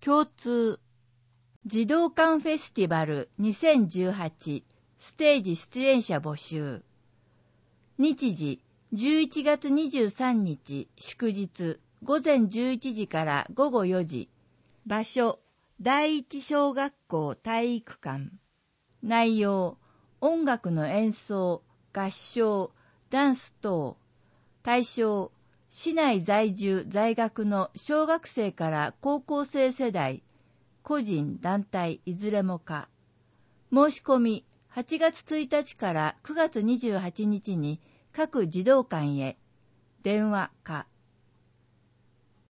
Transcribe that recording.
共通児童館フェスティバル2018ステージ出演者募集。日時11月23日祝日午前11時から午後4時。場所第一小学校体育館。内容音楽の演奏、合唱、ダンス等。対象市内在住在学の小学生から高校生世代、個人団体いずれも可。申し込み8月1日から9月28日に各児童館へ。電話可。